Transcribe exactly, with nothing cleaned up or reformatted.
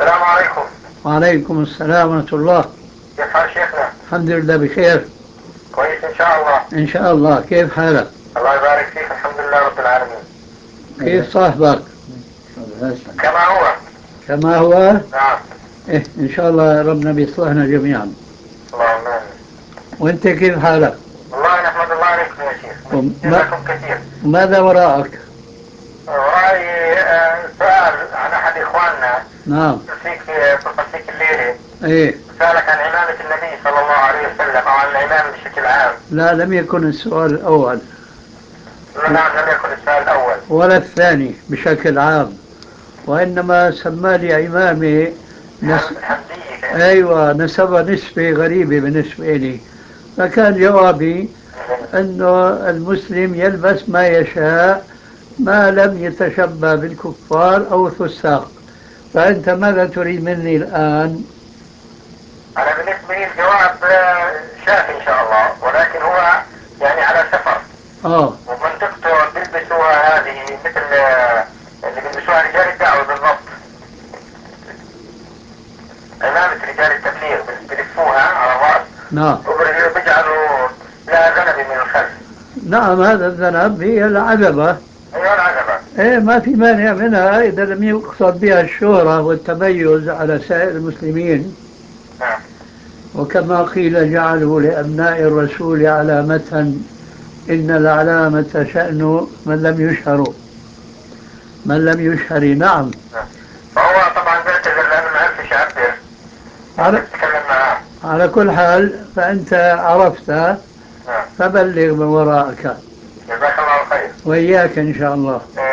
السلام عليكم. وعليكم السلام ورحمة الله. كيف حال شيخنا؟ الحمد لله بخير. كويس إن شاء الله. إن شاء الله. كيف حالك؟ الله يبارك فيك، الحمد لله رب العالمين. كيف صاحبك؟ كما هو. كما هو؟ نعم. إيه إن شاء الله ربنا بيصلحنا جميعا. اللهم آمين. وأنت كيف حالك؟ والله نحمد الله عليكم يا شيخ، وما... لكم كثير. ماذا وراءك؟ وراي آه، سؤال عن أحد إخواننا. نعم. فيك فقط فيك الليلة. إيه. سألك عن عمامة النبي صلى الله عليه وسلم أو عن العمامة بشكل عام. لا، لم يكن السؤال الأول. نعم، لم يكن السؤال الأول. ولا الثاني بشكل عام، وإنما سمى لي عمامي نس... الحمدية. أيوة، نسبة نسبة غريبة بالنسبة لي. فكان جوابي أنه المسلم يلبس ما يشاء ما لم يتشبه بالكفار أو الفساق. فأنت ماذا تريد مني الآن؟ أنا بالنسبة لي الجواب آه، شافي إن شاء الله، ولكن هو يعني على سفر. آه. ومنطقته بيلبسوها هذه مثل آه، اللي بيلبسوها رجال الدعوة بالضبط. عمامة رجال التبليغ بيلفوها على الرأس. نعم. وبيجعلوا لها ذنب من الخلف. نعم، هذا الذنب هي العجبة. أيوة العجبة. إيه، ما في مانع منها إذا لم يقصد بها الشهرة والتميز على سائر المسلمين. نعم. وكما قيل جعلوا لأبناء الرسول علامة، إن العلامة شأن من لم يشهروا، من لم يشهر. نعم. نعم. فهو طبعا بيعتذر لأنه ما عرفش يعبر. على, ممكن تتكلم معاه. على كل حال فأنت عرفت، نعم. فبلغ من وراءك. جزاك الله خير. وإياك إن شاء الله.